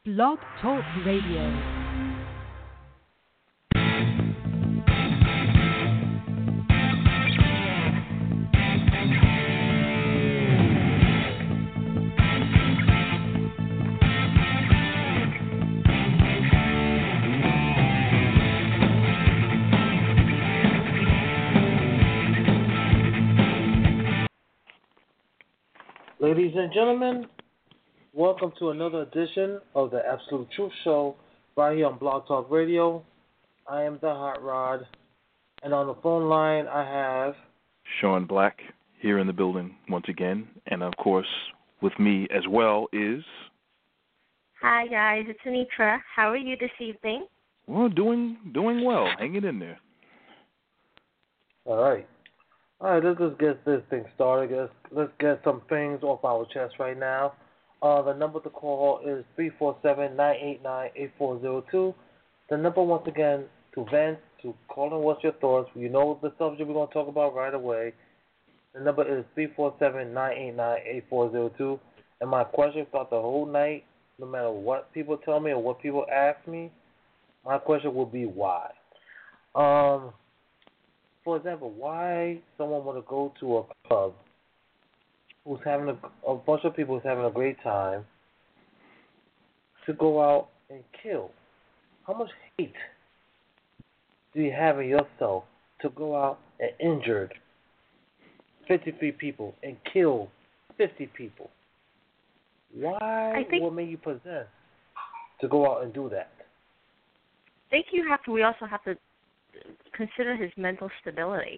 Blog Talk Radio. Ladies and gentlemen, welcome to another edition of the Absolute Truth Show right here on Blog Talk Radio. I am the Hot Rod, and on the phone line I have Sean Black here in the building once again, and of course with me as well is... Hi guys, it's Anitra. How are you this evening? Well, doing well, hanging in there. All right, let's just get this thing started. Let's get some things off our chest right now. The number to call is 347-989-8402. The number, once again, to vent, to call in what's your thoughts. You know the subject we're going to talk about right away. The number is 347-989-8402. And my question throughout the whole night, no matter what people tell me or what people ask me, my question will be why. For example, why someone want to go to a club who's having a bunch of people who's having a great time to go out and kill? How much hate do you have in yourself to go out and injure 53 people and kill 50 people? What made you possessed to go out and do that? I think we also have to consider his mental stability.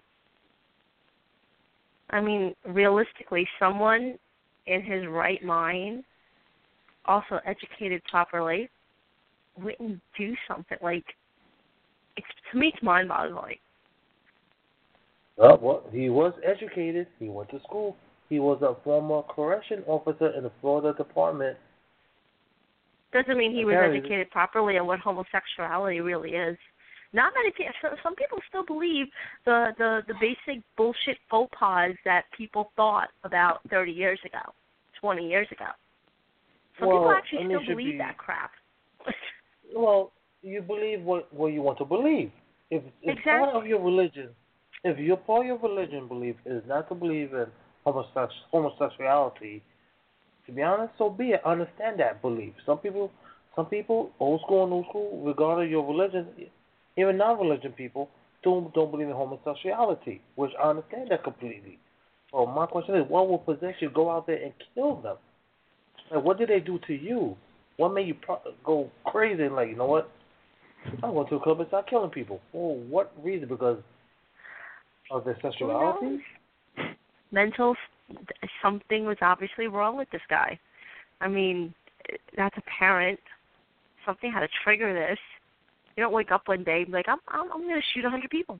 I mean, realistically, someone in his right mind, also educated properly, wouldn't do something like. To me, it's mind-boggling. Well, he was educated. He went to school. He was a former correction officer in the Florida Department. Doesn't mean he was educated properly on what homosexuality really is. Not many people. Some people still believe the basic bullshit faux pas that people thought about 30 years ago, 20 years ago. Some people actually still believe that crap. Well, you believe what you want to believe. If part of your religion, if your part of your religion belief is not to believe in homosexuality, to be honest, so be it. Understand that belief. Some people, old school and new school, regarding your religion. Even non-religion people don't believe in homosexuality, which I understand that completely. So my question is, what will possess you to go out there and kill them? Like, what did they do to you? What made you go crazy and like, you know what? I'm going to a club and start killing people. For what reason? Because of their sexuality? Mental, something was obviously wrong with this guy. I mean, that's apparent. Something had to trigger this. You don't wake up one day and be like, I'm going to shoot 100 people.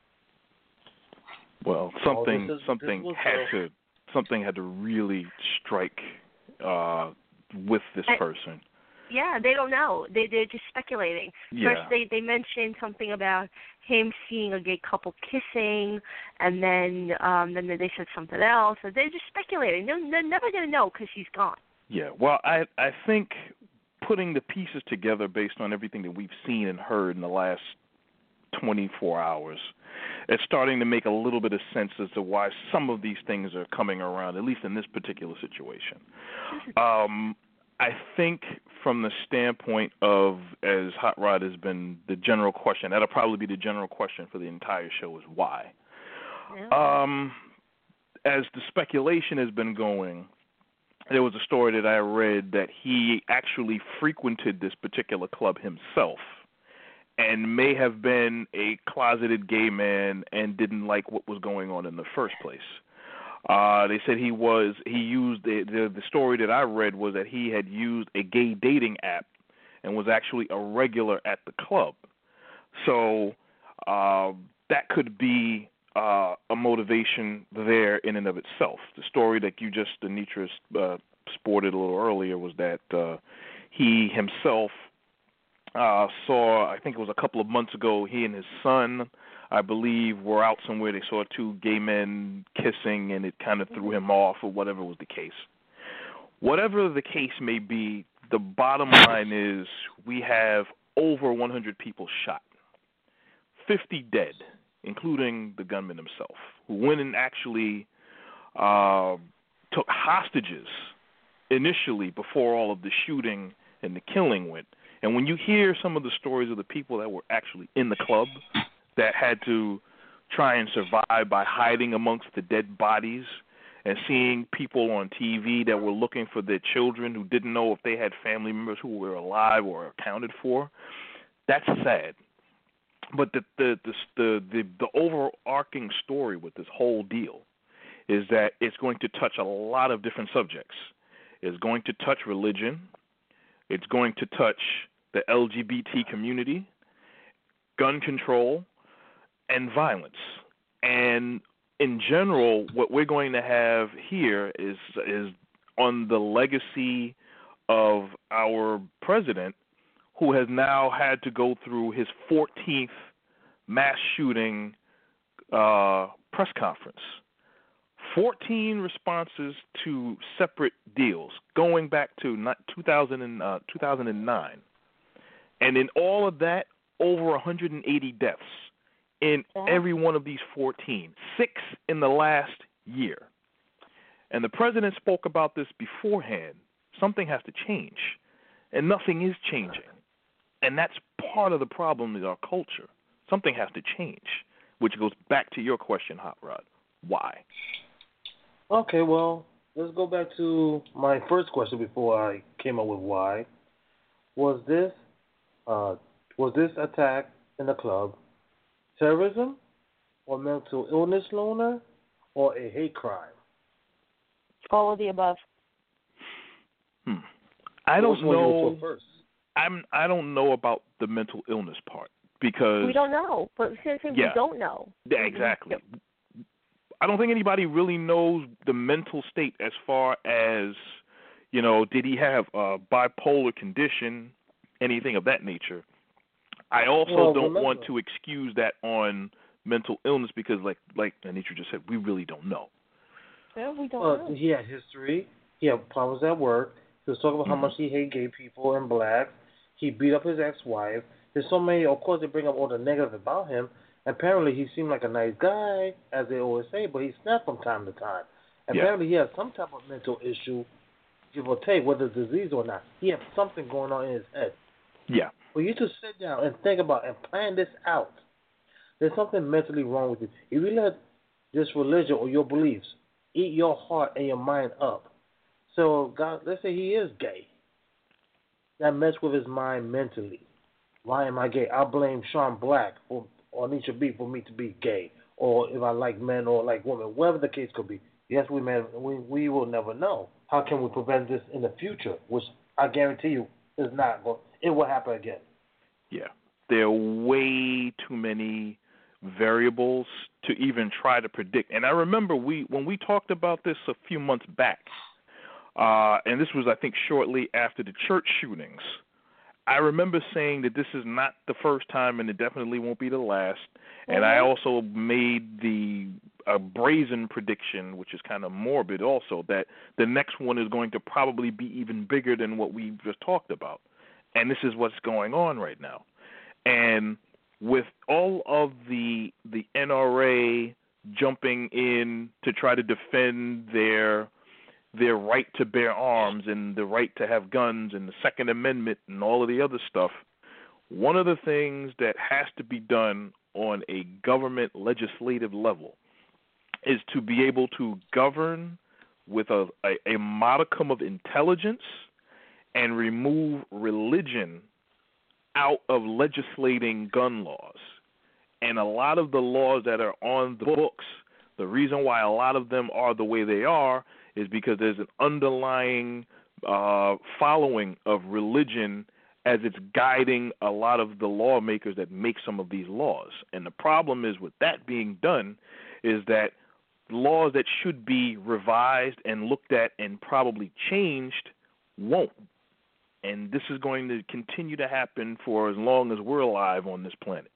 Well, something had to really strike with this person. Yeah, they don't know. They're just speculating. Yeah. First, they mentioned something about him seeing a gay couple kissing, and then they said something else. So they're just speculating. They're never going to know because he's gone. Yeah. Well, I think putting the pieces together based on everything that we've seen and heard in the last 24 hours, it's starting to make a little bit of sense as to why some of these things are coming around, at least in this particular situation. I think from the standpoint of, as Hot Rod has been the general question, that'll probably be the general question for the entire show, is why. Yeah. As the speculation has been going, there was a story that I read that he actually frequented this particular club himself and may have been a closeted gay man and didn't like what was going on in the first place. They said he used the story that I read was that he had used a gay dating app and was actually a regular at the club. So that could be a motivation there in and of itself. The story that you just, Anitra, sported a little earlier was that he himself saw, I think it was a couple of months ago, he and his son, I believe, were out somewhere. They saw two gay men kissing, and it kind of threw him off or whatever was the case. Whatever the case may be, the bottom line is we have over 100 people shot, 50 dead, including the gunman himself, who went and actually took hostages initially before all of the shooting and the killing went. And when you hear some of the stories of the people that were actually in the club that had to try and survive by hiding amongst the dead bodies and seeing people on TV that were looking for their children who didn't know if they had family members who were alive or accounted for, that's sad. But the overarching story with this whole deal is that it's going to touch a lot of different subjects. It's going to touch religion. It's going to touch the LGBT community, gun control, and violence. And in general, what we're going to have here is on the legacy of our president, who has now had to go through his 14th mass shooting press conference. 14 responses to separate deals going back to 2009. And in all of that, over 180 deaths in every one of these 14, 6 in the last year. And the president spoke about this beforehand. Something has to change, and nothing is changing. And that's part of the problem in our culture. Something has to change, which goes back to your question, Hot Rod. Why? Okay, well, let's go back to my first question before I came up with why. Was this attack in the club terrorism or mental illness, Luna, or a hate crime? All of the above. I don't know. I don't know about the mental illness part because we don't know. But since we don't know. Yeah, exactly. Yep. I don't think anybody really knows the mental state as far as, did he have a bipolar condition, anything of that nature. I also don't want to excuse that on mental illness because, like Anitra just said, we really don't know. Yeah, we don't know. He had history. He had problems at work. He was talking about how much he hated gay people and blacks. He beat up his ex-wife. There's so many, of course, they bring up all the negative about him. Apparently, he seemed like a nice guy, as they always say, but he snapped from time to time. Apparently, he has some type of mental issue, give or take, whether it's disease or not. He has something going on in his head. Yeah. For you to sit down and think about and plan this out, there's something mentally wrong with you. If you let this religion or your beliefs eat your heart and your mind up, so God, let's say he is gay, that messed with his mind mentally. Why am I gay? I'll blame Sean Black or Anitra B for me to be gay, or if I like men or like women, whatever the case could be. Yes, we will never know. How can we prevent this in the future? Which I guarantee you is not going. It will happen again. Yeah, there are way too many variables to even try to predict. And I remember when we talked about this a few months back, and this was I think shortly after the church shootings. I remember saying that this is not the first time and it definitely won't be the last. And I also made the brazen prediction, which is kind of morbid also, that the next one is going to probably be even bigger than what we just talked about. And this is what's going on right now. And with all of the NRA jumping in to try to defend their right to bear arms and the right to have guns and the Second Amendment and all of the other stuff, one of the things that has to be done on a government legislative level is to be able to govern with a modicum of intelligence and remove religion out of legislating gun laws. And a lot of the laws that are on the books, the reason why a lot of them are the way they are is because there's an underlying following of religion as it's guiding a lot of the lawmakers that make some of these laws. And the problem is with that being done is that laws that should be revised and looked at and probably changed won't. And this is going to continue to happen for as long as we're alive on this planet.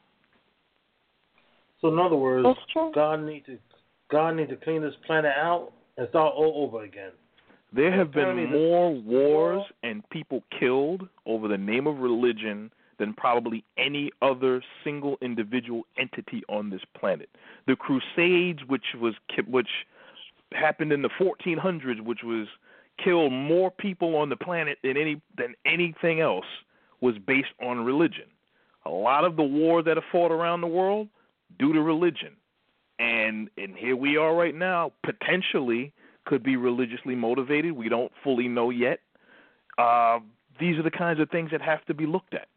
So in other words, God need to clean this planet out and start all over again. There have been more wars and people killed over the name of religion than probably any other single individual entity on this planet. The Crusades, which happened in the 1400s, which was killed more people on the planet than anything else, was based on religion. A lot of the wars that are fought around the world due to religion, and here we are right now, potentially could be religiously motivated. We don't fully know yet. These are the kinds of things that have to be looked at.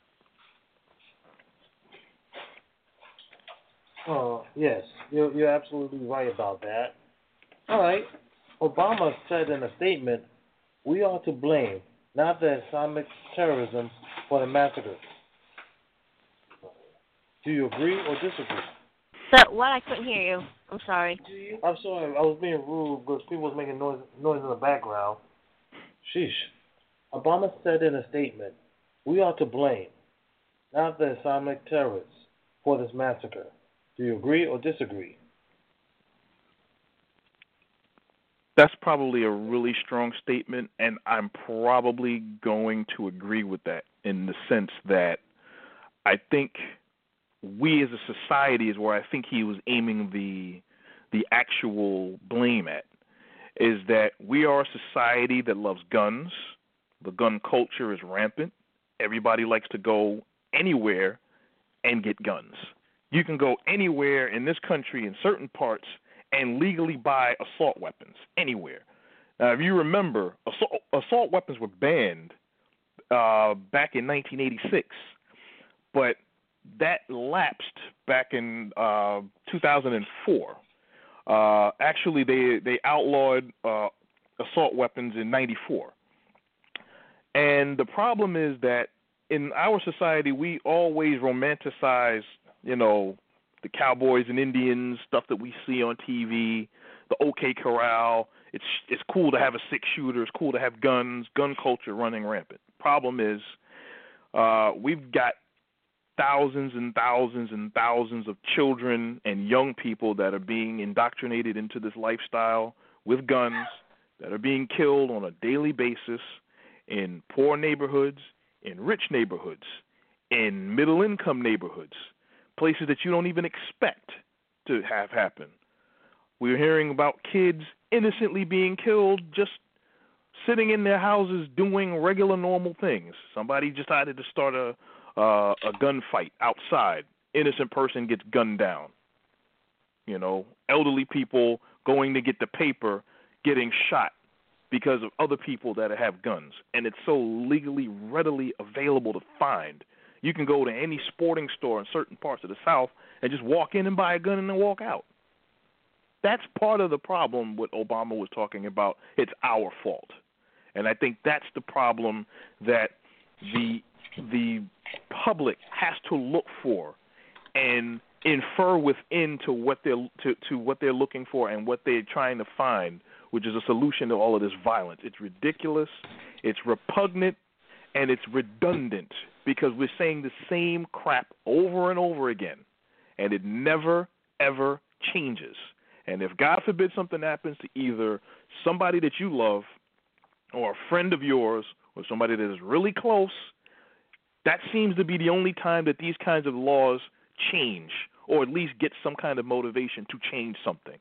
Oh, yes, you're absolutely right about that. All right. Obama said in a statement, we are to blame, not the Islamic terrorism, for the massacre. Do you agree or disagree? So, what? I couldn't hear you. I'm sorry. I'm sorry. I was being rude because people was making noise in the background. Sheesh. Obama said in a statement, we are to blame, not the Islamic terrorists, for this massacre. Do you agree or disagree? That's probably a really strong statement, and I'm probably going to agree with that in the sense that I think we as a society is where I think he was aiming the actual blame at, is that we are a society that loves guns. The gun culture is rampant. Everybody likes to go anywhere and get guns. You can go anywhere in this country in certain parts and legally buy assault weapons anywhere. Now, if you remember, assault weapons were banned back in 1986, but that lapsed back in 2004. Actually, they outlawed assault weapons in 94. And the problem is that in our society, we always romanticize, the cowboys and Indians, stuff that we see on TV, the OK Corral. It's cool to have a six-shooter. It's cool to have guns. Gun culture running rampant. Problem is, we've got thousands and thousands and thousands of children and young people that are being indoctrinated into this lifestyle with guns, that are being killed on a daily basis in poor neighborhoods, in rich neighborhoods, in middle-income neighborhoods, places that you don't even expect to have happen. We're hearing about kids innocently being killed just sitting in their houses doing regular, normal things. Somebody decided to start a gunfight outside. Innocent person gets gunned down. Elderly people going to get the paper getting shot because of other people that have guns. And it's so legally, readily available to find. You can go to any sporting store in certain parts of the South and just walk in and buy a gun and then walk out. That's part of the problem what Obama was talking about. It's our fault. And I think that's the problem that the public has to look for and infer within to what they're looking for and what they're trying to find, which is a solution to all of this violence. It's ridiculous, it's repugnant, and it's redundant because we're saying the same crap over and over again, and it never, ever changes. And if, God forbid, something happens to either somebody that you love or a friend of yours or somebody that is really close, that seems to be the only time that these kinds of laws change or at least get some kind of motivation to change something.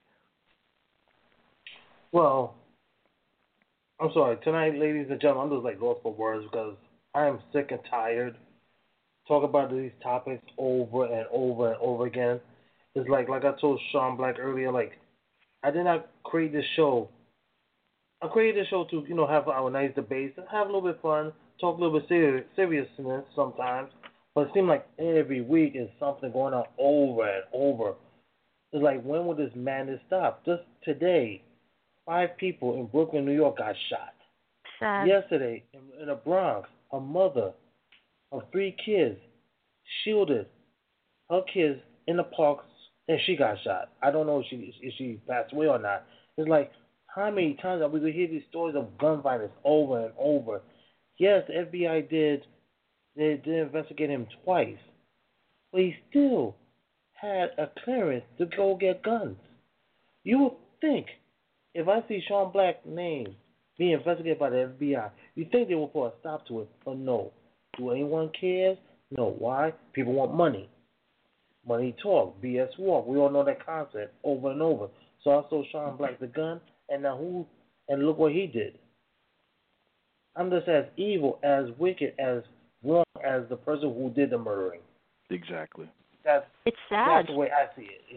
Well, I'm sorry. Tonight, ladies and gentlemen, I'm just lost for words because I am sick and tired. Talk about these topics over and over and over again. It's like I told Sean Black earlier, I did not create this show. I created this show to, have our nice debates, have a little bit of fun, talk a little bit seriousness sometimes. But it seems like every week is something going on over and over. It's like, when will this madness stop? Just today, 5 people in Brooklyn, New York got shot. Sad. Yesterday, in the Bronx, a mother of 3 kids shielded her kids in the parks, and she got shot. I don't know if she passed away or not. It's like, how many times are we going to hear these stories of gun violence over and over? Yes, the FBI did investigate him twice, but he still had a clearance to go get guns. You would think, if I see Sean Black's name being investigated by the FBI. You think they will put a stop to it, but no. Do anyone care? No. Why? People want money. Money talk, BS walk. We all know that concept over and over. So I saw Sean Black the gun, and now who? And look what he did. I'm just as evil, as wicked, as wrong as the person who did the murdering. Exactly. It's sad. That's the way I see it.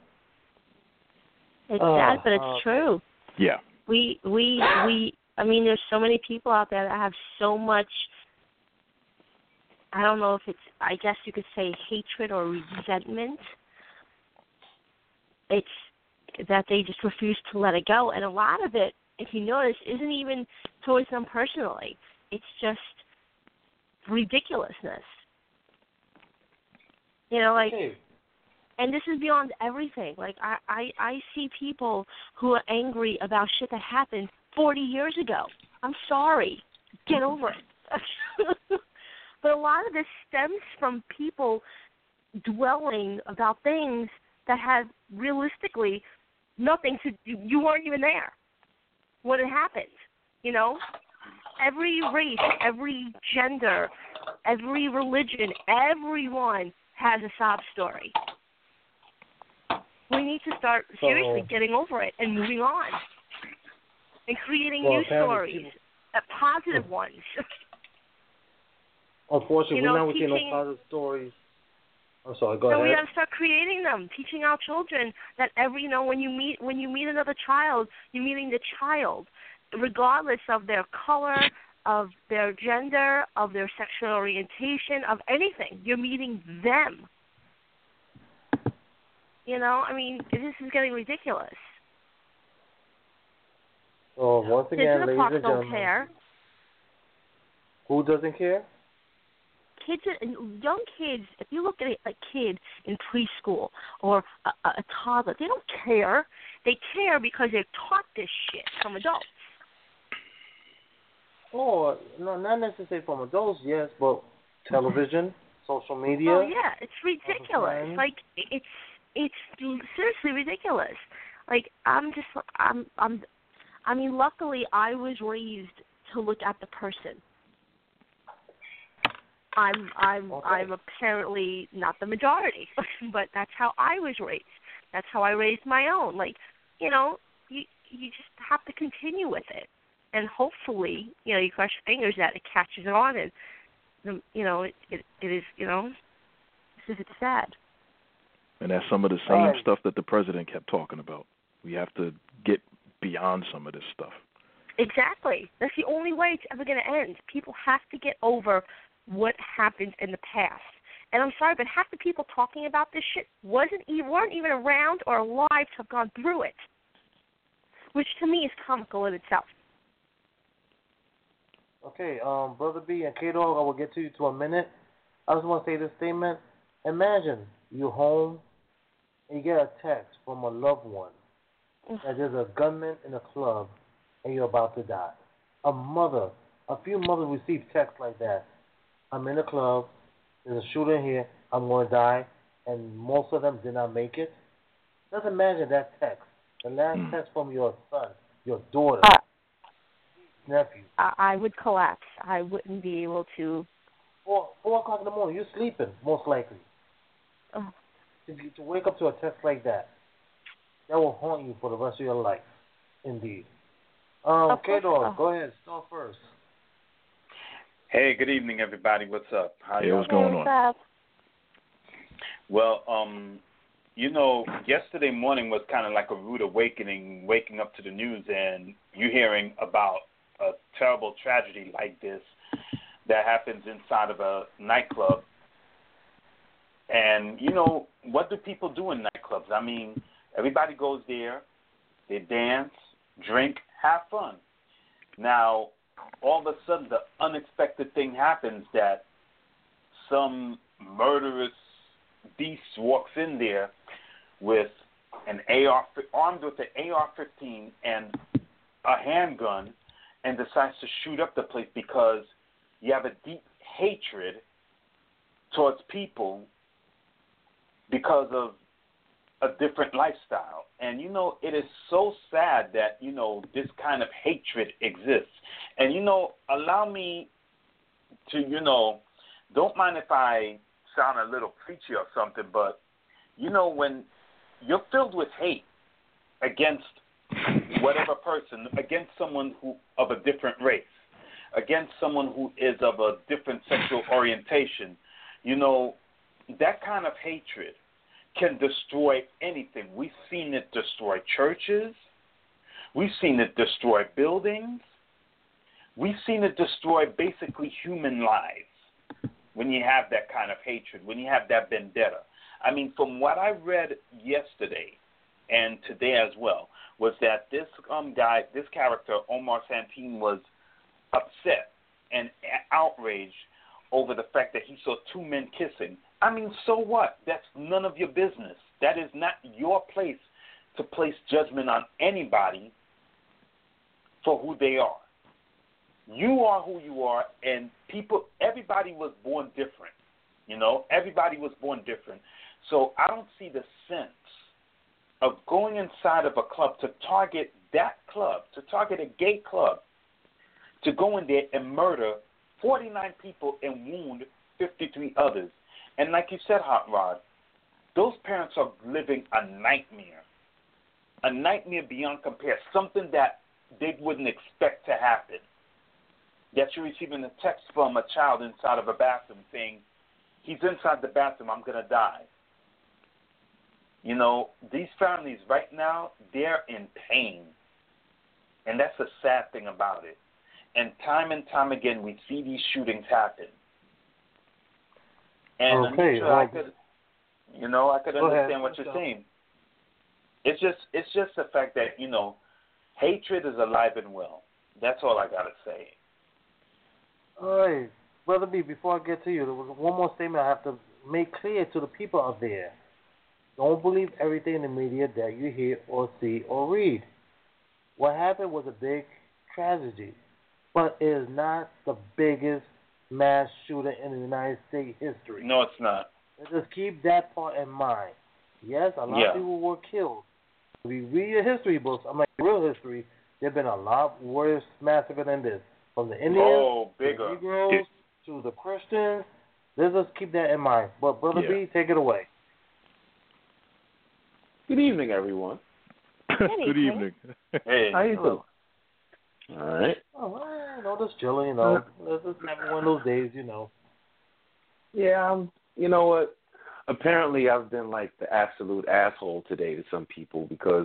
It's sad, but it's true. Yeah. We. I mean, there's so many people out there that have so much. I don't know if it's, I guess you could say hatred or resentment. It's that they just refuse to let it go. And a lot of it, if you notice, isn't even towards them personally. It's just ridiculousness. And this is beyond everything. Like, I see people who are angry about shit that happened 40 years ago. I'm sorry. Get over it. But a lot of this stems from people dwelling about things that have realistically nothing to do. You weren't even there when it happened. Every race, every gender, every religion, everyone has a sob story. We need to start seriously getting over it and moving on and creating new stories, positive ones. Unfortunately, we're not getting no positive stories. I'm sorry. Go ahead. So we got to start creating them, teaching our children that when you meet another child, you're meeting the child, regardless of their color, of their gender, of their sexual orientation, of anything. You're meeting them. I mean, this is getting ridiculous. So once again, kids in the park don't care. Who doesn't care? Young kids, if you look at a kid in preschool or a toddler, they don't care. They care because they're taught this shit from adults. Oh, no, not necessarily from adults, yes, but television, social media. Oh yeah, it's ridiculous. Like it's seriously ridiculous. Like I mean, luckily I was raised to look at the person. I'm apparently not the majority, but that's how I was raised. That's how I raised my own. Like, you just have to continue with it, and hopefully, you cross your fingers that it catches on, and it is, it's sad. And that's some of the same stuff that the president kept talking about. We have to get beyond some of this stuff. Exactly. That's the only way it's ever going to end. People have to get over what happened in the past. And I'm sorry, but half the people talking about this shit weren't even around or alive to have gone through it, which to me is comical in itself. Okay, Brother B and K-Dog, I will get to you to a minute. I just want to say this statement. Imagine you're home and you get a text from a loved one that there's a gunman in a club and you're about to die. A few mothers receive texts like that. I'm in a club, there's a shooter here, I'm going to die, and most of them did not make it. Just imagine that text, the last text from your son, your daughter, nephew. I would collapse. I wouldn't be able to. 4 o'clock in the morning, you're sleeping, most likely. Oh. To wake up to a text like that, that will haunt you for the rest of your life, indeed. K-Dog, go ahead, start first. Hey, good evening, everybody. What's up? What's going on? Well, yesterday morning was kind of like a rude awakening, waking up to the news and you hearing about a terrible tragedy like this that happens inside of a nightclub. And, what do people do in nightclubs? I mean, everybody goes there, they dance, drink, have fun. Now, all of a sudden, the unexpected thing happens that some murderous beast walks in there with armed with an AR-15 and a handgun and decides to shoot up the place because you have a deep hatred towards people because of a different lifestyle. And, it is so sad that, this kind of hatred exists. And, allow me to, don't mind if I sound a little preachy or something, but, when you're filled with hate against whatever person, against someone who of a different race, against someone who is of a different sexual orientation, that kind of hatred can destroy anything. We've seen it destroy churches. We've seen it destroy buildings. We've seen it destroy basically human lives when you have that kind of hatred, when you have that vendetta. I mean, from what I read yesterday and today as well, was that this guy, this character, Omar Santin, was upset and outraged over the fact that he saw two men kissing. I mean, so what? That's none of your business. That is not your place to place judgment on anybody for who they are. You are who you are, and everybody was born different. Everybody was born different. So I don't see the sense of going inside of a club to target that club, to target a gay club, to go in there and murder 49 people and wound 53 others. And like you said, Hot Rod, those parents are living a nightmare beyond compare, something that they wouldn't expect to happen. That you're receiving a text from a child inside of a bathroom saying, he's inside the bathroom, I'm going to die. These families right now, they're in pain. And that's the sad thing about it. And time again, we see these shootings happen. And I could understand what you're saying. It's just the fact that, hatred is alive and well. That's all I got to say. All right. Brother B, before I get to you, there was one more statement I have to make clear to the people out there. Don't believe everything in the media that you hear or see or read. What happened was a big tragedy, but it is not the biggest mass shooting in the United States history. No, it's not. Just keep that part in mind. Yes, a lot of people were killed. If you read the history books, real history, there have been a lot worse massacre than this. From the Indians, bigger. to the Negroes, to the Christians. Let's just keep that in mind. But Brother B, take it away. Good evening, everyone. Good evening. Hey. How you doing? All right. Just chilling, Let's just have one of those days, Yeah, you know what? Apparently I've been like the absolute asshole today to some people because,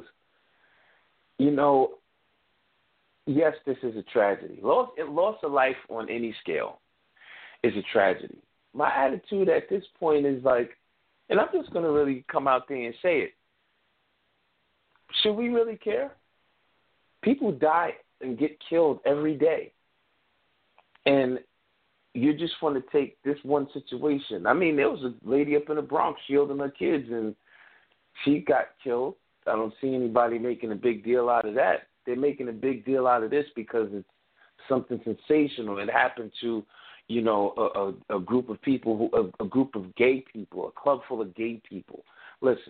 yes, this is a tragedy. Loss of life on any scale is a tragedy. My attitude at this point is like, and I'm just going to really come out there and say it. Should we really care? People die and get killed every day. And you just want to take this one situation. I mean, there was a lady up in the Bronx shielding her kids, and she got killed. I don't see anybody making a big deal out of that. They're making a big deal out of this because it's something sensational. It happened to, a group of people, a group of gay people, a club full of gay people. Listen,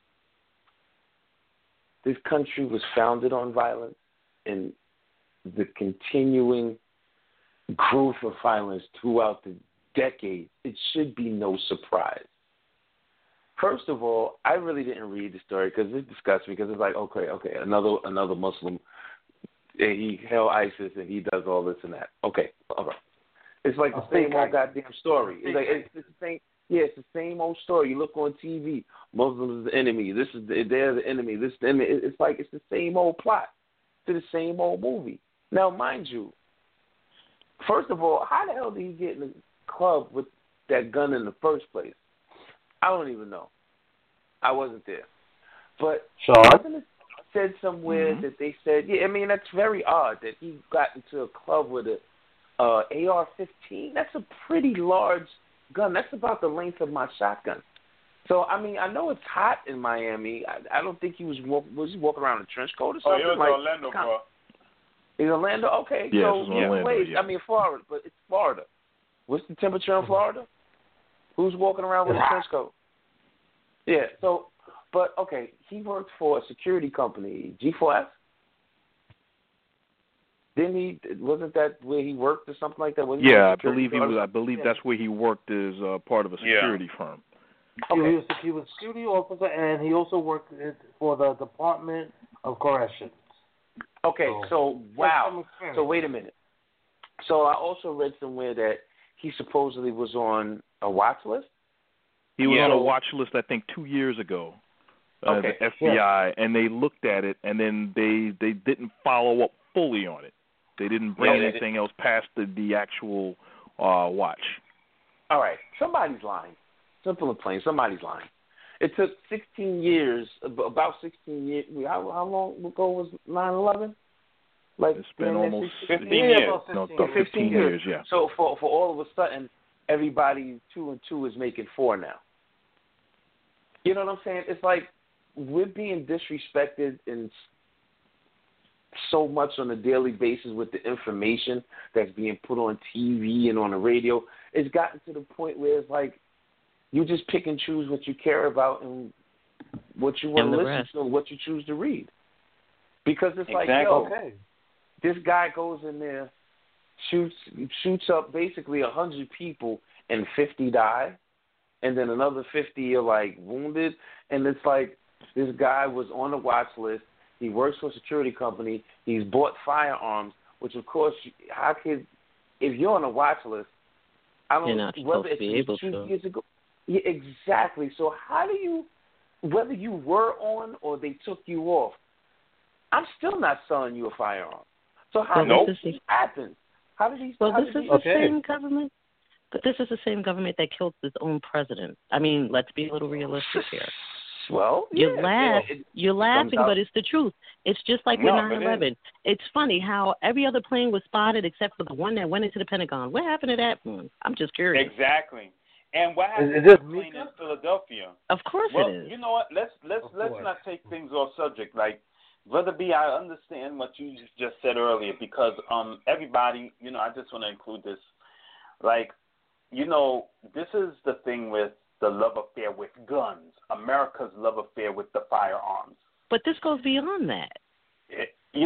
this country was founded on violence, and the continuing growth of violence throughout the decades, it should be no surprise. First of all, I really didn't read the story because it disgusts me because it's like, okay, another Muslim, he held ISIS and he does all this and that. Okay, all right. It's like the same old goddamn story. It's the same. Yeah, it's the same old story. You look on TV, Muslims is the enemy. They're the enemy. This the enemy. It's like it's the same old plot to the same old movie. Now, mind you, first of all, how the hell did he get in the club with that gun in the first place? I don't even know. I wasn't there. But wasn't it said somewhere that they said, that's very odd that he got into a club with a AR-15. That's a pretty large gun. That's about the length of my shotgun. So, I know it's hot in Miami. I don't think he was he walking around in a trench coat or something? Oh, he was in Orlando, bro. In Orlando? Okay. Yeah, so, Orlando, Florida, but it's Florida. What's the temperature in Florida? Who's walking around with a trench coat? Yeah, so But okay, he worked for a security company, G4S. Didn't he? Wasn't that where he worked or something like that? Yeah, I believe he was. I believe that's where he worked as part of a security firm. Okay. He was a security officer, and he also worked for the Department of Corrections. Okay, so wow. So wait a minute. So I also read somewhere that he supposedly was on a watch list. He was on a watch list, I think, 2 years ago. The FBI, and they looked at it, and then they didn't follow up fully on it. They didn't bring anything else past the actual watch. All right. Somebody's lying. Simple and plain. Somebody's lying. It took 16 years, about 16 years. How long ago was 9/11? Like it's been almost 15 years. No, 15 years, yeah. So for all of a sudden, everybody 2 and 2 is making 4 now. You know what I'm saying? It's like we're being disrespected in so much on a daily basis with the information that's being put on TV and on the radio. It's gotten to the point where it's like you just pick and choose what you care about and what you want to listen to and what you choose to read. Because it's like, this guy goes in there, shoots up basically 100 people and 50 die, and then another 50 are like wounded, and it's like this guy was on the watch list. He works for a security company. He's bought firearms, which of course, if you're on a watch list, I don't know whether it's 2 years ago. Yeah, exactly. So how do you, whether you were on or they took you off, I'm still not selling you a firearm. So how does this happen? How did these? Well, this is the same government. But this is the same government that killed its own president. I mean, let's be a little realistic here. Well, you're laughing, but it's the truth. It's just like with 9/11. It's funny how every other plane was spotted except for the one that went into the Pentagon. What happened to that one? I'm just curious. Exactly. And what happened to the plane in Philadelphia? Of course it is. You know what? Let's not take things off subject. Like, Brother B, I understand what you just said earlier because everybody, I just want to include this. Like, this is the thing with the love affair with guns, America's love affair with the firearms. But this goes beyond that. This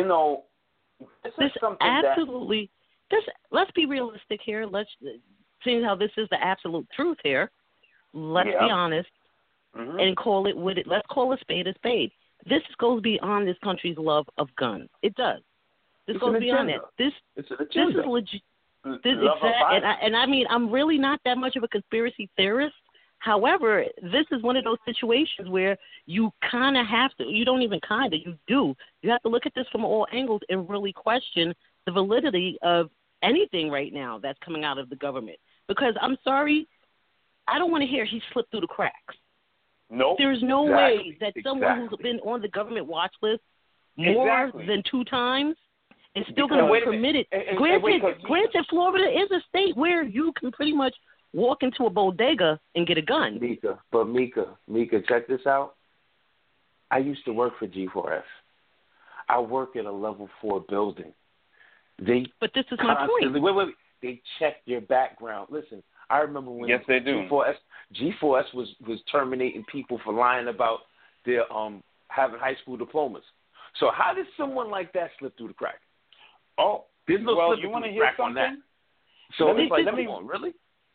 is something absolutely. Let's be realistic here. Seeing how this is the absolute truth here. Let's be honest and call it what it. Let's call a spade a spade. This goes beyond this country's love of guns. It does. This goes beyond that. This is legit. And I mean, I'm really not that much of a conspiracy theorist. However, this is one of those situations where you kind of have to, you don't even kind of, you do. You have to look at this from all angles and really question the validity of anything right now that's coming out of the government. Because I'm sorry, I don't want to hear he slipped through the cracks. Nope. There's no way that someone who's been on the government watch list more than 2 times is still going to be permitted. Granted, Florida is a state where you can pretty much walk into a bodega and get a gun. Mika, check this out. I used to work for G4S. I work at a level 4 building. But this is my point. Wait. They check your background. Listen, I remember when they do. G4S was terminating people for lying about their having high school diplomas. So how did someone like that slip through the crack? Oh, there's no slip you through the hear crack something? on that. So really?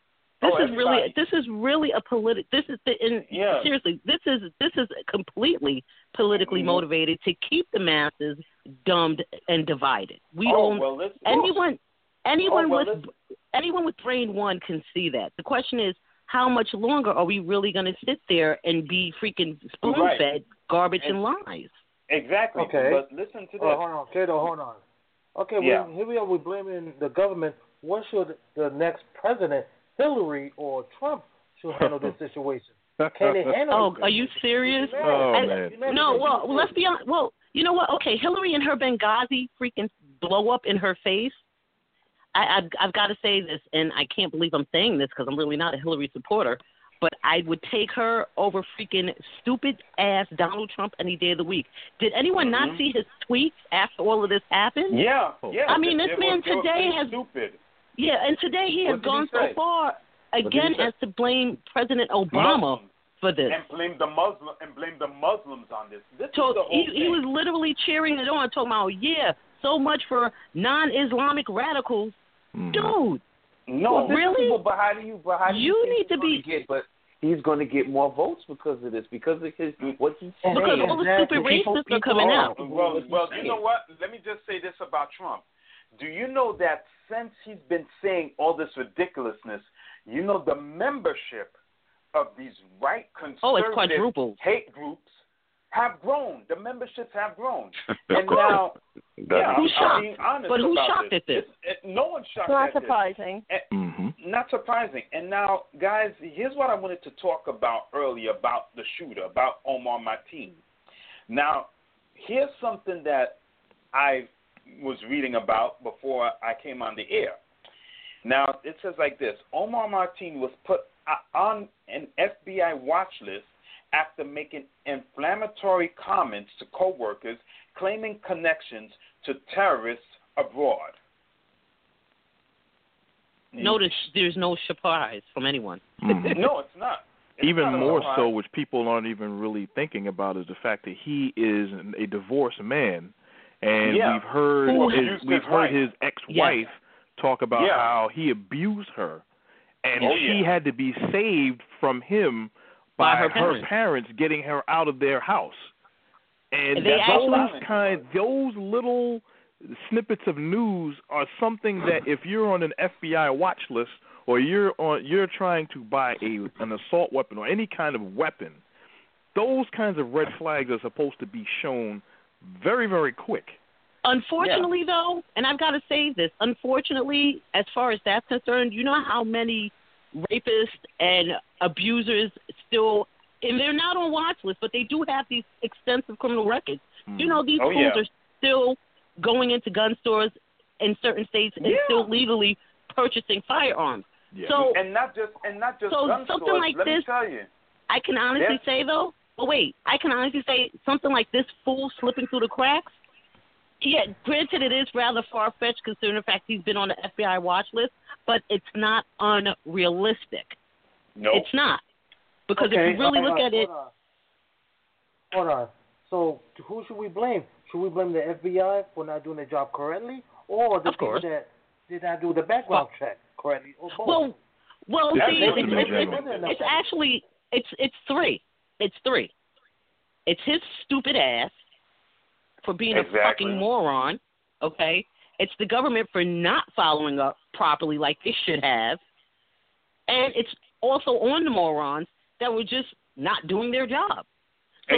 This is really a seriously, this is completely politically motivated to keep the masses dumbed and divided. Anyone with brain one can see that. The question is, how much longer are we really going to sit there and be freaking spoon-fed garbage and lies? Exactly. Okay. But listen to this. Hold on. Okay, here we are. We're blaming the government. What should the next president, Hillary or Trump, should handle this situation? Can they handle it? Are you serious? Man. No, well, let's be honest. Well, you know what? Okay, Hillary and her Benghazi freaking blow up in her face. I've got to say this, and I can't believe I'm saying this because I'm really not a Hillary supporter, but I would take her over freaking stupid-ass Donald Trump any day of the week. Did anyone not see his tweets after all of this happened? Yeah. I mean, this man today has... Stupid. Yeah, and today he has gone so far, again, as to blame President Obama for this. And blame the Muslims on this. This is the whole thing. He was literally cheering it on, talking about, yeah, so much for non-Islamic radicals. Dude. No, really? But how do you need to be? But he's going to get more votes because of this, because of his what he's saying. Because all the stupid racists are coming out. Well, you know what? Let me just say this about Trump. Do you know that since he's been saying all this ridiculousness, you know the membership of these right conservative hate groups have grown. The memberships have grown. And now, who's shocked? I'm being honest but who's shocked this. at this? No one's shocked not at surprising. this. Not surprising. And now, guys, here's what I wanted to talk about earlier about the shooter, about Omar Mateen. Now, here's something that I was reading about before I came on the air. Now, it says like this. Omar Mateen was put on an FBI watch list after making inflammatory comments to co-workers claiming connections to terrorists abroad. Notice there's no surprise from anyone. No, it's not. Even more so, which people aren't even really thinking about, is the fact that he is a divorced man, and we've heard his ex-wife talk about how he abused her, and she had to be saved from him by her parents getting her out of their house. And those little snippets of news are something that if you're on an FBI watch list or you're trying to buy an assault weapon or any kind of weapon, those kinds of red flags are supposed to be shown very, very quick. Unfortunately, though, and I've got to say this, unfortunately, as far as that's concerned, you know how many rapists and abusers still, and they're not on watch lists, but they do have these extensive criminal records. You know, these fools are still going into gun stores in certain states and still legally purchasing firearms. Yeah. So, and not just so gun something stores. like Let this, me tell you. I can honestly say, though, I can honestly say something like this fool slipping through the cracks, yeah, granted it is rather far-fetched considering the fact he's been on the FBI watch list, but it's not unrealistic. No. It's not. Because if you really look at it... Hold on. So who should we blame? Should we blame the FBI for not doing their job correctly, or the people that did not do the background check correctly, or both? Well, see, it's actually it's three. It's three. It's his stupid ass for being a fucking moron. Okay, it's the government for not following up properly like they should have, and it's also on the morons that were just not doing their job. So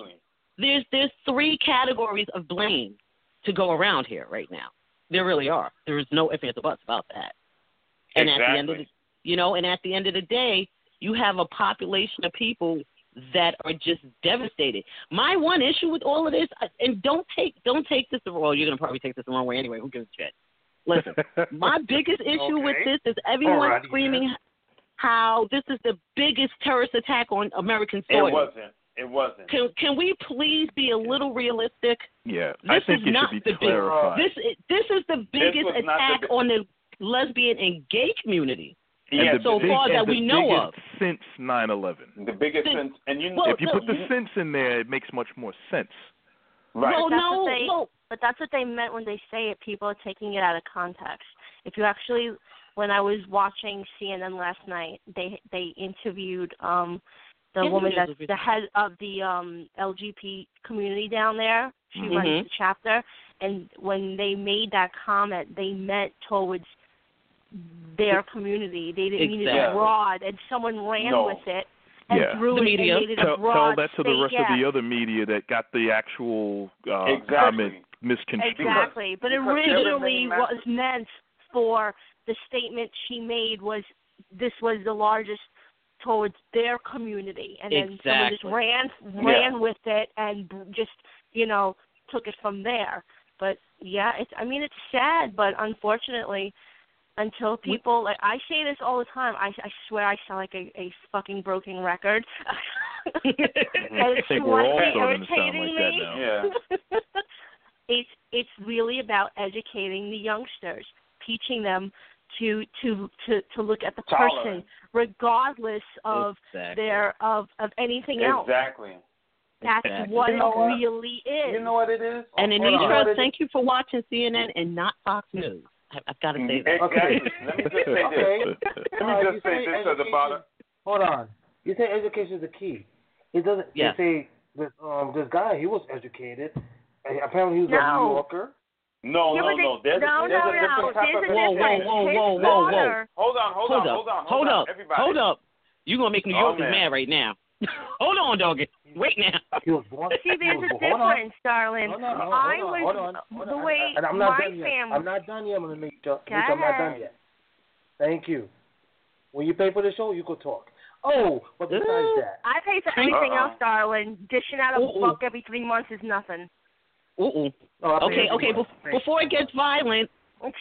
there's three categories of blame to go around here right now. There really are. There is no ifs, ands, or buts about that. And at the end of the end of the day, you have a population of people that are just devastated. My one issue with all of this, and don't take this the wrong. You're gonna probably take this the wrong way anyway. Who gives a shit? Listen, my biggest issue with this is everyone screaming how this is the biggest terrorist attack on American soil. It wasn't. Can we please be a little realistic? Yeah, I think it should be clarified. This is the biggest attack on the lesbian and gay community so far that we know of since 9/11. The biggest since, and if you put the since in there, it makes much more sense. Right. But that's what they meant when they say it. People are taking it out of context. If you actually, when I was watching CNN last night, they interviewed the woman that's the head of the LGBT community down there. She runs the chapter, and when they made that comment, they meant towards their community. They didn't mean it abroad, and someone ran with it and threw it and made it abroad. Tell that to the rest of the other media that got the actual comment misconstrued. Exactly, but it originally was meant for the statement she made was this was the largest towards their community, and then someone just ran with it and just took it from there. But it's sad, but unfortunately, until people I say this all the time, I swear I sound like a fucking broken record. I think we're all starting to sound like that now. Yeah. It's really about educating the youngsters, teaching them to look at the person, regardless of of anything else. Exactly. That's what it really is. You know what it is? And Anitra, thank you for watching CNN and not Fox News. I've got to say that. Okay. Let me just say this. Let me just say this about it. Hold on. You say education is the key. It doesn't. Yeah. You say this guy, he was educated. Apparently, he was a New Yorker. No. There's a different type of Whoa. Hold up. Everybody. Hold up. You're going to make New Yorkers mad right now. Hold on, doggy. Wait now. He was born. See, there's a difference, darling. Hold on. The way I'm not my done yet. family. I'm not done yet. I'm not done yet. Thank you. When you pay for the show, you could talk. Oh, but besides that, I pay for everything else, darling. Dishing out a buck every 3 months is nothing. Okay. Before it gets violent.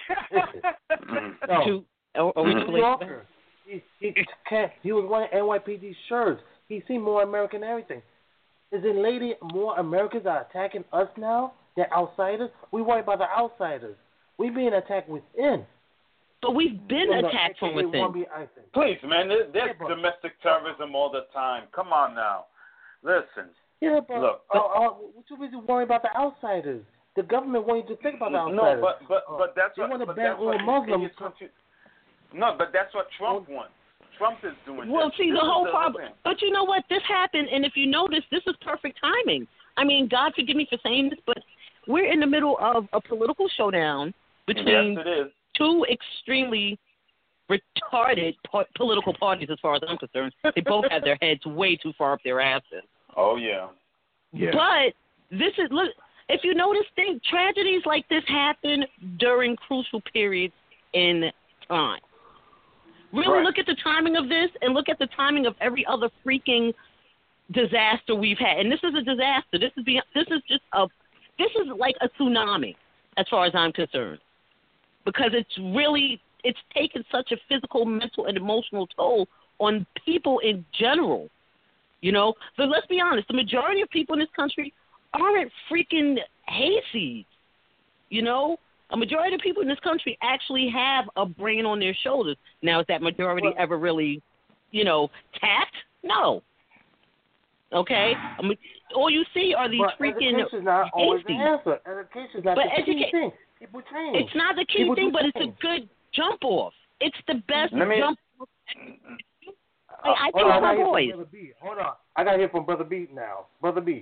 New Yorker. He was wearing NYPD shirts. He's seen more American than everything. Is it lady more Americans are attacking us now than outsiders? We worry about the outsiders. We being attacked within. But we've been attacked from within. Please, man, there's domestic terrorism all the time. Come on now. Listen. Yeah, but look. What you busy worrying about the outsiders? The government wants you to think about the outsiders. No, but that's what. They want to ban all Muslims. No, but that's what Trump wants. Trump is doing. Well, this. see, This the whole is problem. But you know what? This happened, and if you notice, this is perfect timing. I mean, God forgive me for saying this, but we're in the middle of a political showdown between two extremely retarded political parties, as far as I'm concerned. They both have their heads way too far up their asses. Oh yeah. Yeah. But this is look. If you notice, tragedies like this happen during crucial periods in time. Really look at the timing of this and look at the timing of every other freaking disaster we've had. And this is a disaster. This is like a tsunami as far as I'm concerned. Because it's taken such a physical, mental, and emotional toll on people in general. You know, but let's be honest, the majority of people in this country aren't freaking hayseeds. You know, a majority of people in this country actually have a brain on their shoulders. Now, is that majority ever really, tapped? No. Okay? All you see are these freaking education's not always the answer. Education's not the key thing. People change. It's not the key thing, but it's a good jump off. It's the best jump off. I think my boys. Hold on. I got to hear from Brother B now. Brother B.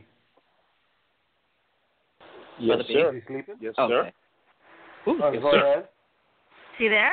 Yes, sir. Is he sleeping? Yes, sir. Ooh, yes, go ahead. See there?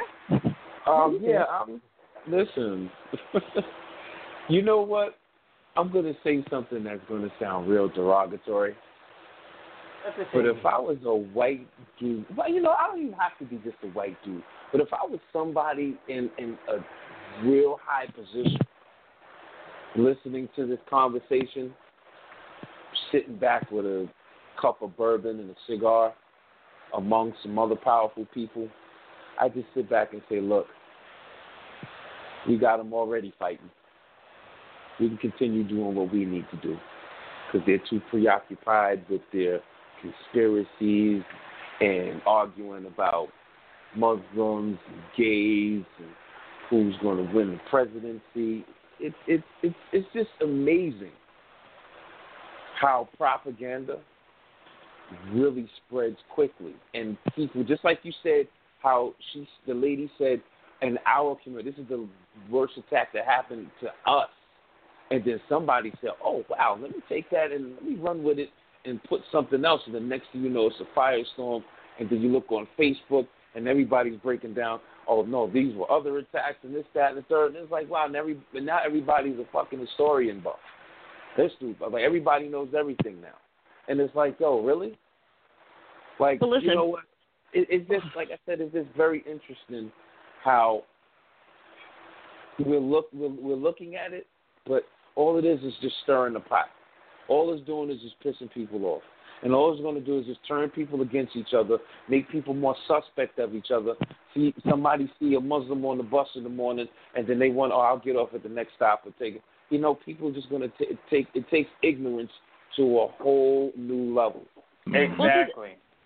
Listen. You know what? I'm going to say something that's going to sound real derogatory. But if I was a white dude, I don't even have to be just a white dude. But if I was somebody in a real high position, listening to this conversation, sitting back with a cup of bourbon and a cigar among some other powerful people, I just sit back and say, look, we got them already fighting. We can continue doing what we need to do because they're too preoccupied with their conspiracies and arguing about Muslims and gays and who's going to win the presidency. It's just amazing how propaganda really spreads quickly. And people, just like you said, how the lady said, in our community, this is the worst attack that happened to us. And then somebody said, oh, wow, let me take that and let me run with it and put something else. And the next thing you know, it's a firestorm. And then you look on Facebook and everybody's breaking down, oh, no, these were other attacks and this, that, and the third. And it's like, wow, now everybody's a fucking historian buff. Like, everybody knows everything now. And it's like, yo, really? Like, you know what? It's just, like I said, it's just very interesting how we're looking at it, but all it is just stirring the pot. All it's doing is just pissing people off. And all it's going to do is just turn people against each other, make people more suspect of each other. Somebody see a Muslim on the bus in the morning, and then they want, I'll get off at the next stop and take it. People are just going to it takes ignorance to a whole new level. Exactly.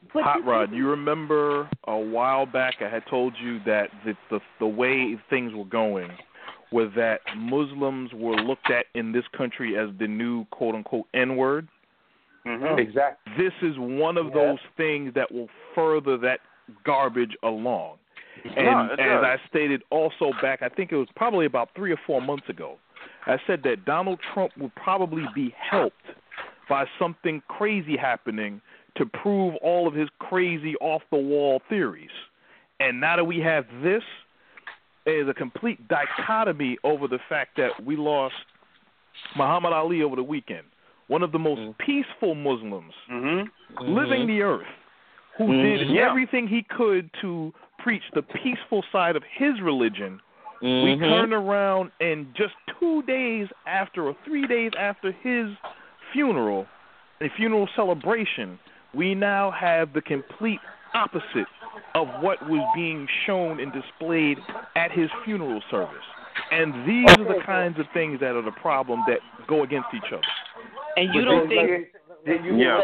Hot Rod, you remember a while back I had told you that the way things were going was that Muslims were looked at in this country as the new quote-unquote N-word? Mm-hmm. Exactly. This is one of those things that will further that garbage along. And as I stated also back, I think it was probably about 3 or 4 months ago, I said that Donald Trump would probably be helped by something crazy happening to prove all of his crazy off-the-wall theories. And now that we have this, there's a complete dichotomy over the fact that we lost Muhammad Ali over the weekend, one of the most peaceful Muslims living the earth, who did everything he could to preach the peaceful side of his religion. We turned around and just 2 days after or 3 days after his funeral, a funeral celebration, we now have the complete opposite of what was being shown and displayed at his funeral service. And these are the kinds of things that are the problem that go against each other. And you don't think... Did you hear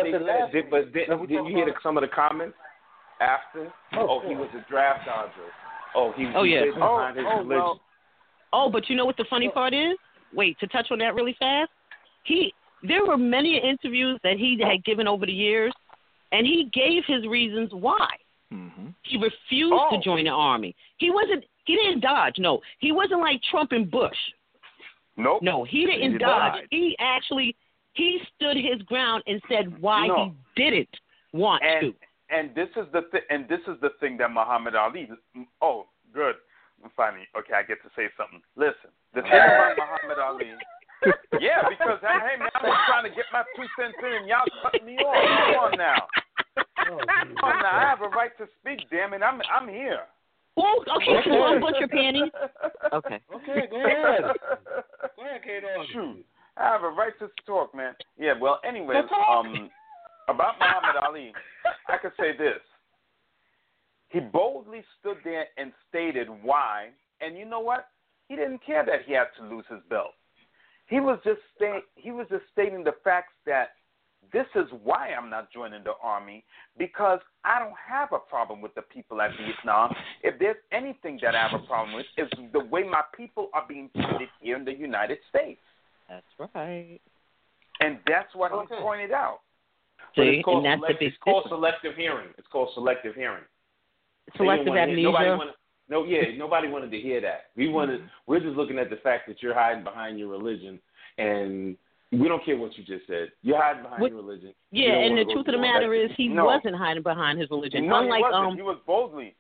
some of the comments after? He was a draft dodger. He hid behind his religion. But you know what the funny part is? Wait, to touch on that really fast, there were many interviews that he had given over the years, and he gave his reasons why. He refused to join the army. He didn't dodge. No, he wasn't like Trump and Bush. Nope. No, he didn't dodge. He stood his ground and said why he didn't want to. And this is the thing that Muhammad Ali. Oh, good. Finally, okay, I get to say something. Listen, the thing about Muhammad Ali. Yeah, because hey man, I'm just trying to get my 2 cents in, and y'all cutting me off. Come on now. I have a right to speak. Damn it, I'm here. Oh, okay. So unbutch your panties. Okay. Okay, go ahead. Go ahead, Kato. Shoot, I have a right to talk, man. Yeah. Well, anyways, about Muhammad Ali, I could say this. He boldly stood there and stated why, and you know what? He didn't care that he had to lose his belt. He was just stating the facts that this is why I'm not joining the army, because I don't have a problem with the people at Vietnam. If there's anything that I have a problem with, it's the way my people are being treated here in the United States. That's right. And that's what he pointed out. See, and that's the big It's called selective hearing. Selective amnesia. Nobody wanted to hear that. We're just looking at the fact that you're hiding behind your religion, and we don't care what you just said. You're hiding behind your religion. Yeah, and the truth of the matter is, he wasn't hiding behind his religion. No, Unlike, he wasn't. He was boldly.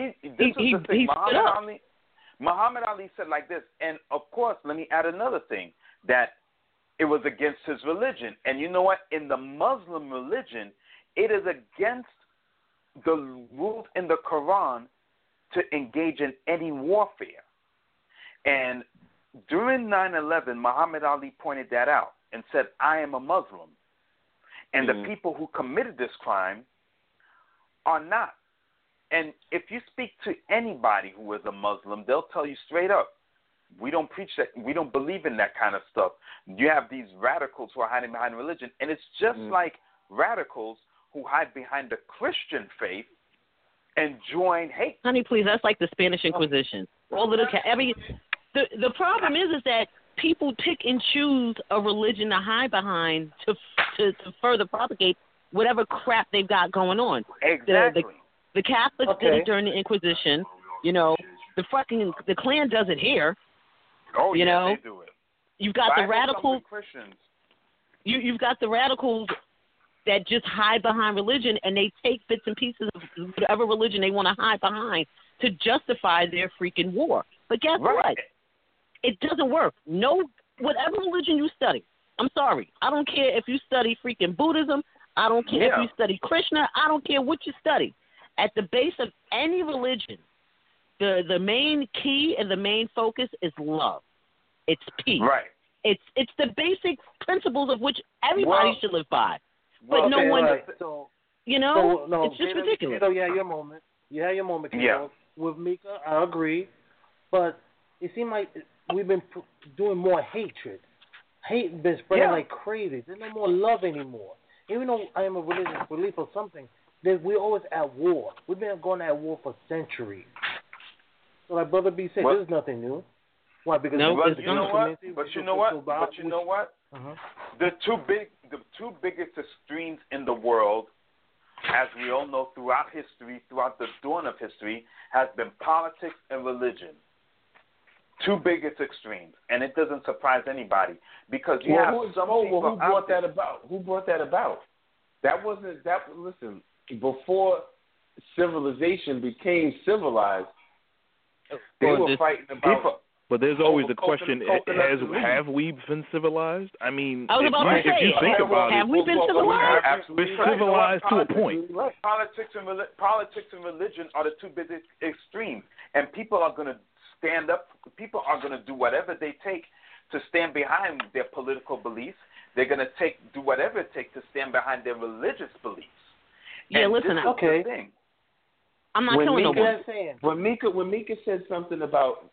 Muhammad Ali said like this, and of course, let me add another thing, that it was against his religion. And you know what? In the Muslim religion, it is against the rules in the Quran to engage in any warfare. And during 9/11, Muhammad Ali pointed that out and said, I am a Muslim. And the people who committed this crime are not. And if you speak to anybody who is a Muslim, they'll tell you straight up, we don't preach that. We don't believe in that kind of stuff. You have these radicals who are hiding behind religion. And it's just like radicals who hide behind the Christian faith and join hate. Honey, please, that's like the Spanish Inquisition. The problem is that people pick and choose a religion to hide behind to further propagate whatever crap they've got going on. Exactly. The Catholics did it during the Inquisition. You know, the Klan does it here. Oh, you know, they do it. You've got the radicals. Christians. You've got the radicals that just hide behind religion, and they take bits and pieces of whatever religion they want to hide behind to justify their freaking war. But guess what? It doesn't work. Whatever religion you study, I'm sorry. I don't care if you study freaking Buddhism. I don't care if you study Krishna. I don't care what you study. At the base of any religion, the main key and the main focus is love. It's peace. Right. It's the basic principles of which everybody should live by. But no one, it's just ridiculous. So you had your moment. Yeah. With Mika, I agree. But it seemed like we've been doing more hatred. Hate has been spreading like crazy. There's no more love anymore. Even though I am a religious believer of something, we're always at war. We've been going at war for centuries. So like Brother B said, this is nothing new. Why? Because you know what? But you know what? The two biggest extremes in the world, as we all know, throughout history, throughout the dawn of history, has been politics and religion. Two biggest extremes, and it doesn't surprise anybody because you have some people. Who brought that about? Who brought that about? That wasn't that. Listen, before civilization became civilized, they were fighting about. People. But there's always the question: have we been civilized? I mean, I was about to say, if you think about have we been civilized? We're civilized to a point. Politics and religion are the two biggest extremes, and people are going to stand up. People are going to do whatever they take to stand behind their political beliefs. They're going to do whatever it takes to stand behind their religious beliefs. Yeah, and listen. Okay. I'm not telling nobody. When Mika said something about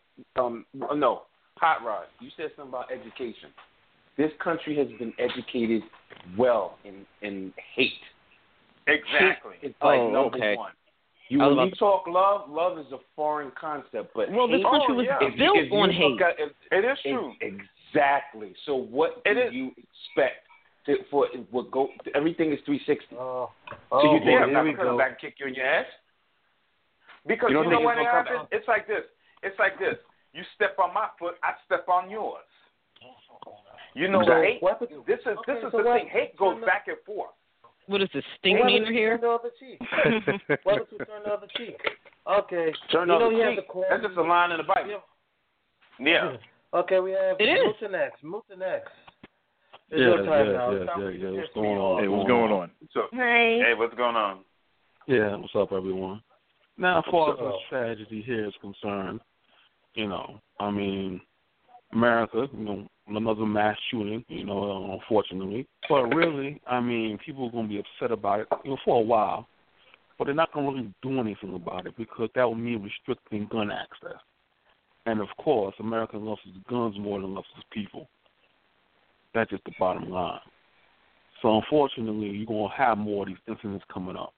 Hot Rod, you said something about education. This country has been educated well in hate. Exactly. Hate is number one. When you talk love is a foreign concept, but this country was built on hate. It is true. Exactly. So what do you expect? Everything is 360. So you think I'm not going to come back and kick you in your ass? Because you know what happens? It's like this. You step on my foot, I step on yours. You know, hate. This is the thing. Hate goes back and forth. What is this, stink meter here? Turn the other cheek. Why don't you turn the other cheek? Okay. Turn the other cheek. That's just a line in the Bible. Yeah. Okay, we have Muta next. It's your time now. What's going on? Hey, what's going on? Hey, what's going on? Yeah, what's up, everyone? Now, as far as this tragedy here is concerned, I mean, America, another mass shooting, unfortunately. But really, I mean, people are going to be upset about it, for a while. But they're not going to really do anything about it because that would mean restricting gun access. And, of course, America loves its guns more than loves its people. That's just the bottom line. So, unfortunately, you're going to have more of these incidents coming up.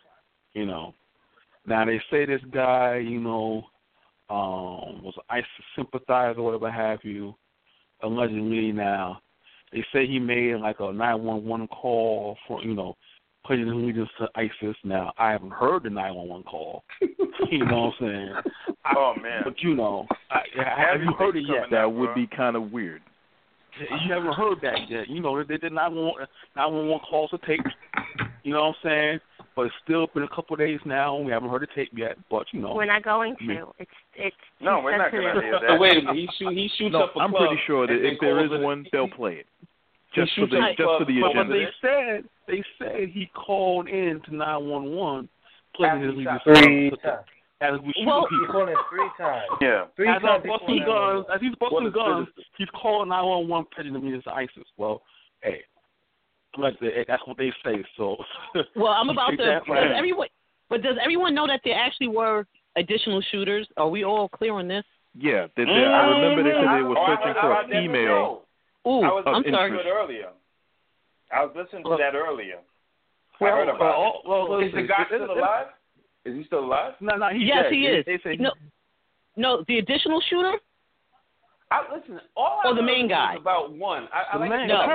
Now, they say this guy, was an ISIS sympathizer or whatever have you, allegedly. Now, they say he made like a 911 call for, pledging allegiance to ISIS. Now, I haven't heard the 911 call. You know what I'm saying? Oh, man. But, have you heard it yet? That would be kind of weird. You haven't heard that yet. They did 911 calls to tape. You know what I'm saying? But it's still been a couple of days now. We haven't heard the tape yet, but we're not going to. It's no, we're not going to do that. Wait a minute, he shoots up a club. I'm pretty sure that if there is one, they'll play it. Just for the agenda. But they said he called in to 911, pledging his allegiance as we shoot people. He called in 3 times. Yeah. As he's busting guns, he's calling 911, pledging allegiance to ISIS. Well, hey. That's what they say. So, well, I'm about to. Does everyone know that there actually were additional shooters? Are we all clear on this? Yeah, I remember they said they were searching for an email. I'm sorry. Earlier. I was listening to that earlier. I heard about it. Is the guy still alive? Is he still alive? No, he's dead. He is. They say no, the additional shooter. Listen, all I the main guy is about one. What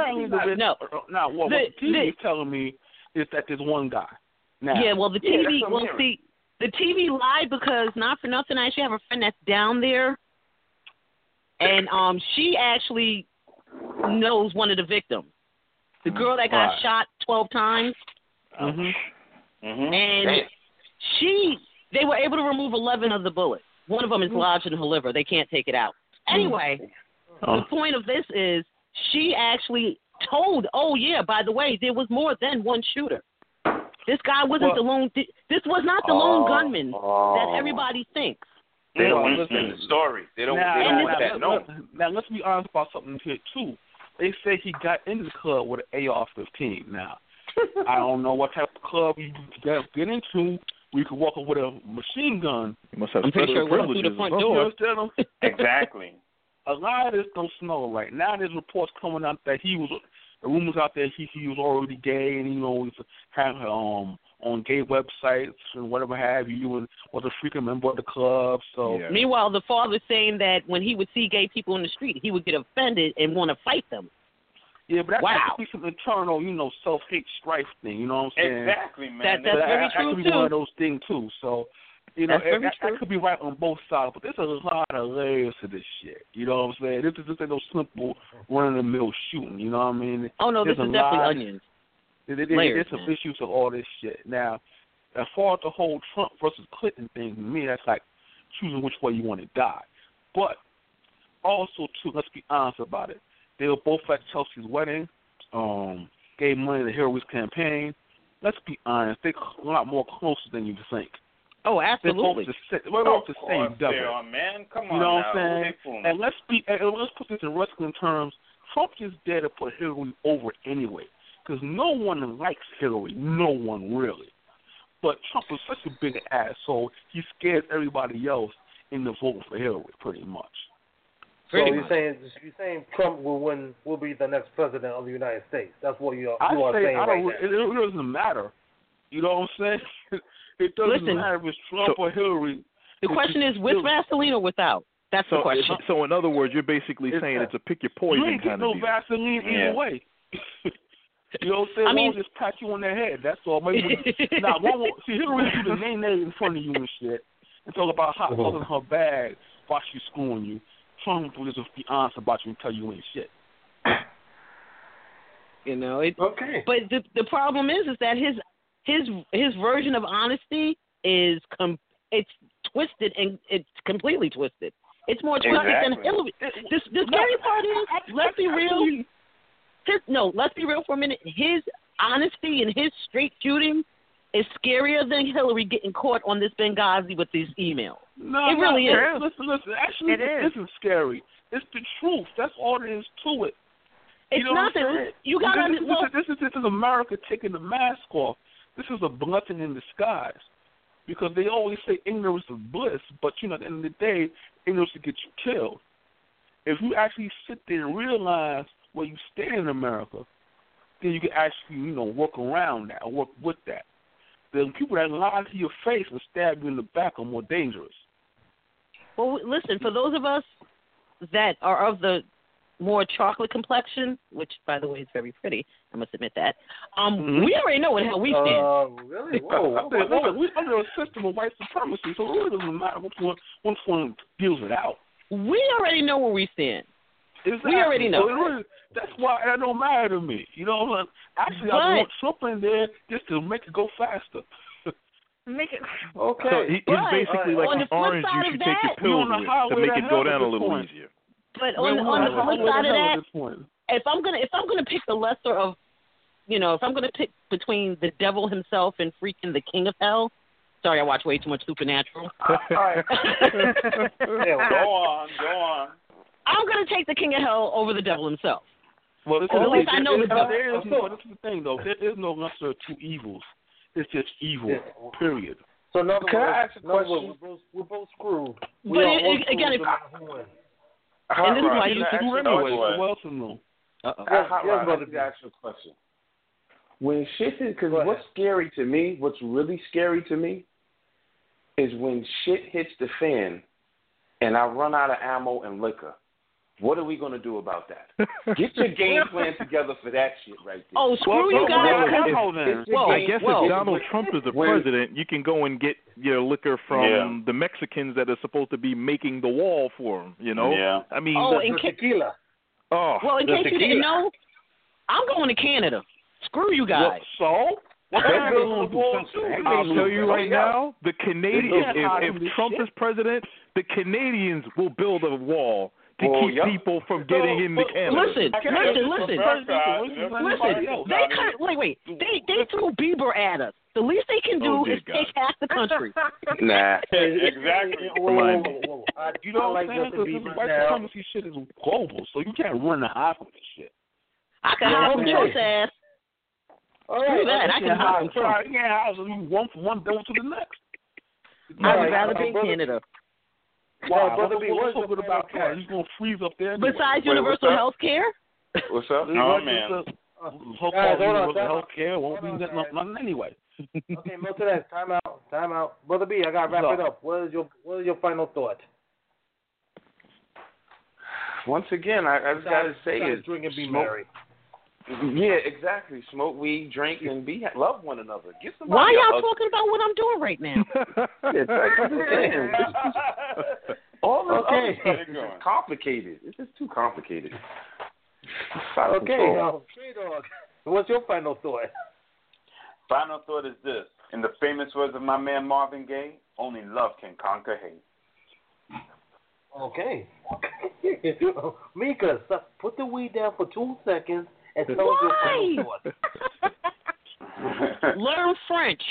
the TV is telling me is that there's one guy. Now, yeah, well, the TV. The TV lied because not for nothing. I actually have a friend that's down there, and she actually knows one of the victims, the girl that got shot 12 times, and they were able to remove 11 of the bullets. One of them is lodged in her liver. They can't take it out. Anyway, the point of this is she actually told, by the way, there was more than one shooter. This guy wasn't the lone. This was not the lone gunman that everybody thinks. They don't listen to the story. They don't want that. No. Now, let's be honest about something here, too. They say he got into the club with an AR-15. Now, I don't know what type of club you get into. We could walk up with a machine gun. You must have I'm pretty sure it went through the front door. Exactly. A lot of this don't smell right. Now there's reports coming out that the rumors out there he was already gay and he was having on gay websites and whatever have you, and was a freaking member of the club. So meanwhile, the father's saying that when he would see gay people in the street, he would get offended and want to fight them. Yeah, but that could be some internal, self-hate strife thing. You know what I'm saying? Exactly, man. That's very true, that could be one of those things, too. So, that could be right on both sides. But there's a lot of layers to this shit. You know what I'm saying? This ain't no simple run-of-the-mill shooting. You know what I mean? Oh, no, there's this is definitely onions. There's some issues to all this shit. Now, as far as the whole Trump versus Clinton thing, to me, that's like choosing which way you want to die. But also, too, let's be honest about it. They were both at Chelsea's wedding, gave money to Hillary's campaign. Let's be honest, they're a lot more closer than you think. Oh, absolutely. We're both the same devil. They are, man. Come on, you know now. what I'm saying? And let's put this in wrestling terms. Trump is there to put Hillary over anyway, because no one likes Hillary. No one really. But Trump is such a big asshole. He scares everybody else into voting for Hillary, pretty much. So you're saying Trump will be the next president of the United States? That's what you are saying right now. It doesn't matter. You know what I'm saying? It doesn't matter if it's Trump or Hillary. The question is with Vaseline or without? That's the question. So in other words, you're basically saying it's a pick your poison kind of deal. You ain't get no Vaseline either way. You know what I'm saying? I mean, just pat you on the head. That's all. See, Hillary do the name in front of you and shit, and talk about hot dogs in her bag while she's screwing you. Trump will just be honest about you and tell you ain't shit. Okay. But the problem is that his version of honesty is it's twisted, and it's completely twisted. It's more twisted than Hillary. The scary part is, let's be real. Let's be real for a minute. His honesty and his straight shooting is scarier than Hillary getting caught on this Benghazi with these emails. No, it really is. Listen. Actually, it isn't scary. It's the truth. That's all there is to it. It's nothing. You got to This is America taking the mask off. This is a blessing in disguise. Because they always say ignorance is bliss, but at the end of the day, ignorance will get you killed. If you actually sit there and realize where you stand in America, then you can actually, work around that, or work with that. The people that lie to your face and stab you in the back are more dangerous. Well, listen, for those of us that are of the more chocolate complexion, which, by the way, is very pretty, I must admit that, we already know what the hell we stand. Really? Whoa. We're under a system of white supremacy, so it really doesn't matter which one deals it out. We already know where we stand. Exactly. We already know. So that's why that don't matter to me. Actually, I want Trump in there just to make it go faster. Make it okay. So he's basically like an orange juice you take your pills with to make it go down a little easier. But on the flip side of that, if I'm gonna pick the lesser of, if I'm gonna pick between the devil himself and freaking the king of hell. Sorry, I watch way too much Supernatural. All right. Go on. I'm gonna take the king of hell over the devil himself. Well, at least I know the devil. This is the thing, though. There is no lesser of two evils. It's just evil. Period. So, in other words, I ask a question? We're both screwed. But again, this is why you screw anyway. Who else knows? Let me ask you a question. When shit is, because what's scary to me, what's really scary to me, is when shit hits the fan, and I run out of ammo and liquor. What are we going to do about that? Get your game plan together for that shit right there. Oh, screw you guys. I guess if Donald Trump is the president, you can go and get your liquor from the Mexicans that are supposed to be making the wall for him, Yeah. I mean, tequila. Well, in case you didn't know, I'm going to Canada. Screw you guys. So? I'll tell you right now, the Canadians, if Trump is president, the Canadians will build a wall to keep people from getting into Canada. Listen. They threw Bieber at us. The least they can do is take half the country. Nah. Exactly. You know what I'm saying? Because this white supremacy shit is global, so you can't run the high from this shit. I can hide from Trump's ass. All right. That. I can hide from Trump. Yeah, one from one devil to the next. I would rather be in Canada. Wow, Brother B, what's so good about Canada? He's going to freeze up there anyway. Besides universal health care? What's up? Oh, man. So-called universal health care won't be nothing anyway. Okay, Milton X, time out. Brother B, I got to wrap it up. What is your final thought? Once again, I just got to say it. Drink and be smoke. merry. Yeah, exactly. Smoke weed, drink, and love one another. Get somebody. Why y'all talking about what I'm doing right now? All this other stuff is just complicated. It's just too complicated. Okay, Stray Dog, what's your final thought? Final thought is this. In the famous words of my man Marvin Gaye, only love can conquer hate. Okay. Mika, put the weed down for 2 seconds and tell us your final thought. Learn French.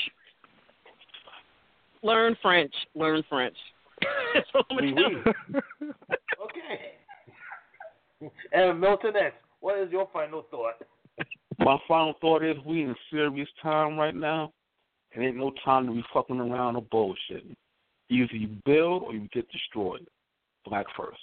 Learn French. That's what I'm going to tell you. Okay. And Milton X, what is your final thought? My final thought is we in serious time right now. It ain't no time to be fucking around or bullshitting. Either you build or you get destroyed. Black first.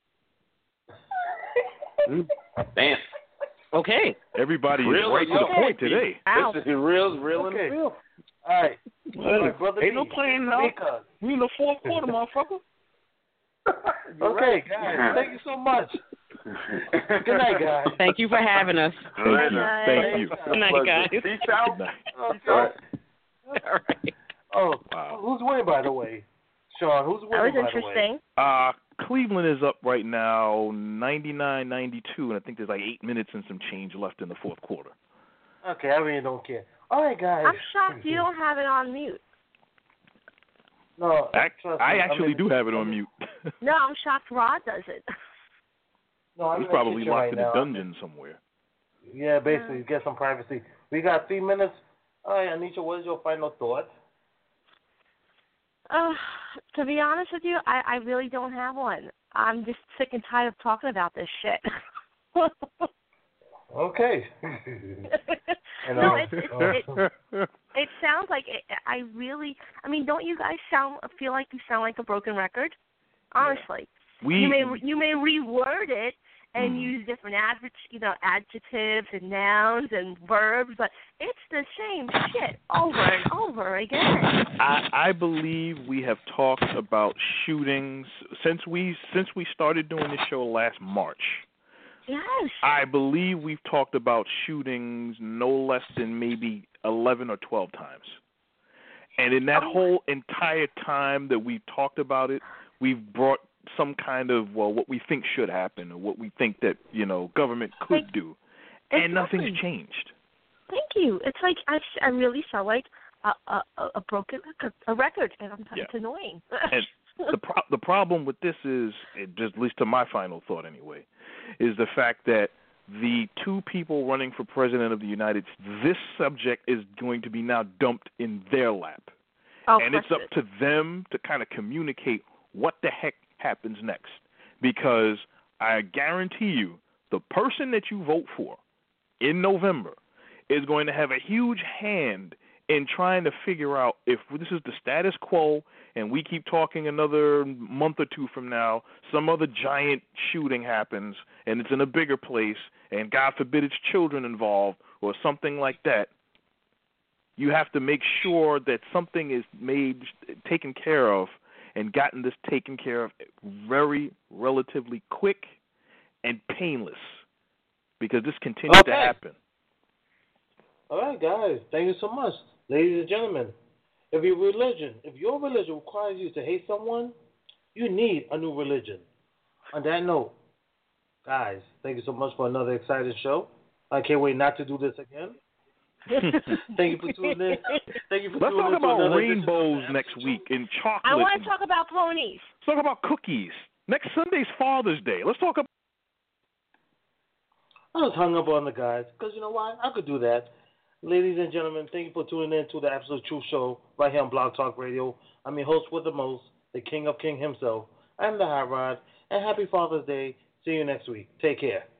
Damn. Okay. Everybody is right to the point today. Wow. This is real and real. All right. Brother Ain't B, no playing now. We in the fourth quarter, motherfucker. Okay, guys. Thank you so much. Good night, guys. Thank you for having us. Thank you. Good night, guys. Peace out. Good night. Okay. All right. Oh, Wow. who's winning, by the way? Sean, who's winning, That was by the way? interesting. Cleveland is up right now 99-92, and I think there's like 8 minutes and some change left in the fourth quarter. Okay, I really don't care. All right, guys. I'm shocked you don't have it on mute. No, I actually do have it on mute. No, I'm shocked Rod does it. No, I'm He's in the probably kitchen locked right in a now. dungeon somewhere. Yeah, basically, get some privacy. We got 3 minutes. All right, Anisha, what is your final thought? To be honest with you, I really don't have one. I'm just sick and tired of talking about this shit. Okay. No, it sounds like don't you guys feel like you sound like a broken record? Honestly, you may reword it and use different adjectives and nouns and verbs, but it's the same shit over and over again. I believe we have talked about shootings since we started doing this show last March. Yes. I believe we've talked about shootings no less than maybe 11 or 12 times. And in that whole entire time that we've talked about it, we've brought some kind of, what we think should happen or what we think that, government could do. And nothing's changed. Thank you. It's like I really sound like a broken record, and it's annoying. And the problem with this is, just at least to my final thought anyway, is the fact that the two people running for president of the United States, this subject is going to be now dumped in their lap. And it's up to them to kind of communicate what the heck happens next. Because I guarantee you, the person that you vote for in November is going to have a huge hand in trying to figure out if this is the status quo and we keep talking another month or two from now, some other giant shooting happens and it's in a bigger place and God forbid it's children involved or something like that. You have to make sure that something is taken care of and gotten this taken care of very relatively quick and painless because this continues to happen. All right, guys. Thank you so much. Ladies and gentlemen, if your religion requires you to hate someone, you need a new religion. On that note, guys, thank you so much for another exciting show. I can't wait not to do this again. Thank you for tuning in. Let's talk about rainbows next week and chocolate. I want to talk about ponies. Let's talk about cookies. Next Sunday's Father's Day. Let's talk about... I was hung up on the guys because you know why? I could do that. Ladies and gentlemen, thank you for tuning in to the Absolute Truth Show right here on Blog Talk Radio. I'm your host with the most, the King of King himself. I'm the Hot Rod, and happy Father's Day. See you next week. Take care.